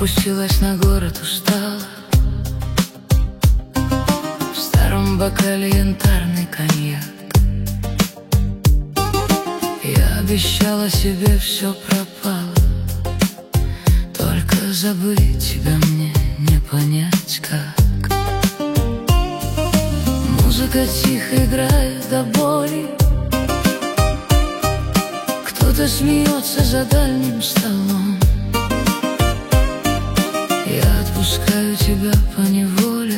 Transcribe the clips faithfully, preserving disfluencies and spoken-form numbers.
Спустилась на город, устала. В старом бокале янтарный коньяк. Я обещала себе, все пропало, только забыть тебя мне не понять как. Музыка тихо играет до боли. Кто-то смеется за дальним столом. Я отпускаю тебя поневоле,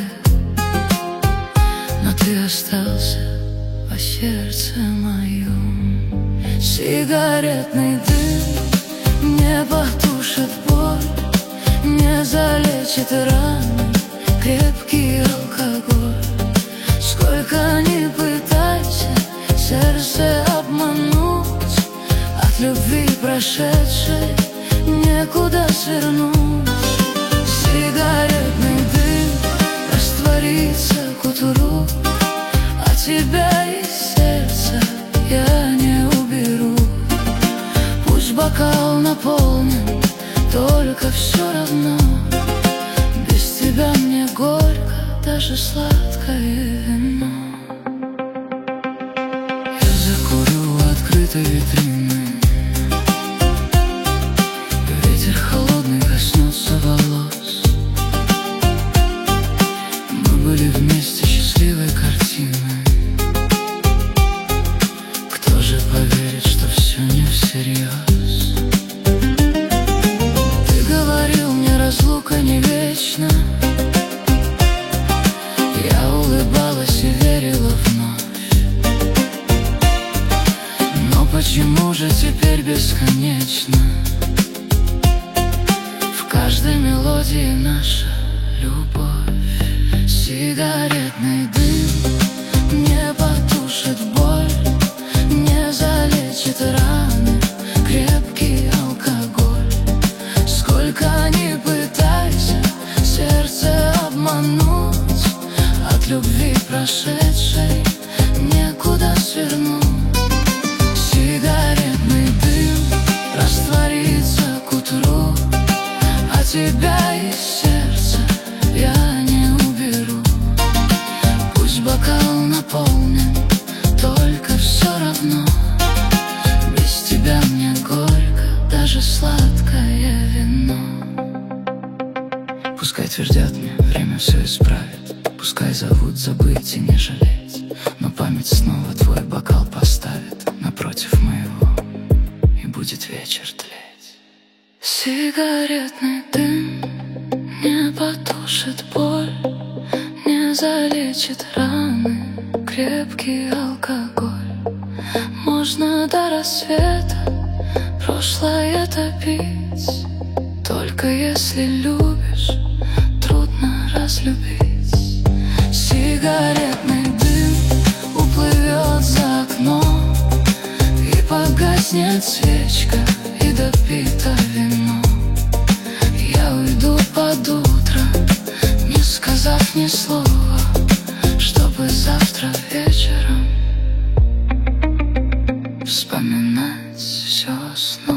но ты остался по сердце моем. Сигаретный дым не потушит боль, не залечит раны крепкий алкоголь. Сколько ни пытайся сердце обмануть, от любви прошедшей некуда свернуть. Сигаретный дым растворится к утру, а тебя из сердца я не уберу. Пусть бокал наполнен, только все равно без тебя мне горько, даже сладкое вино. Я закурю у открытой витрины. Ветер холодный коснется волос. Мы были вместе счастливой картиной. Кто же поверит, что все не всерьез? Ты говорил мне, разлука не вечна. Я улыбалась и верила вновь. Но почему же теперь бесконечно в каждой мелодии наша любовь? Сигаретный дым не потушит боль, не залечит раны крепкий алкоголь. Сколько ни пытайся сердце обмануть, от любви прошедшей некуда свернуть. Сигаретный дым растворится к утру, а тебя из сердца я не уберу. Пусть бокал наполнен, только все равно без тебя мне горько, даже сладкое вино. Пускай твердят мне, время все исправит. Пускай зовут забыть и не жалеть, но память снова твой бокал поставит напротив моего, и будет вечер тлеть. Сигаретный дым не потушит боль, не залечит раны крепкий алкоголь. Можно до рассвета прошлое топить, только если любишь, трудно разлюбить. Сигаретный дым уплывет за окном, и погаснет свечка, и допито вино. Я уйду под утро, не сказав ни слова, чтобы завтра вечером вспоминать все снова.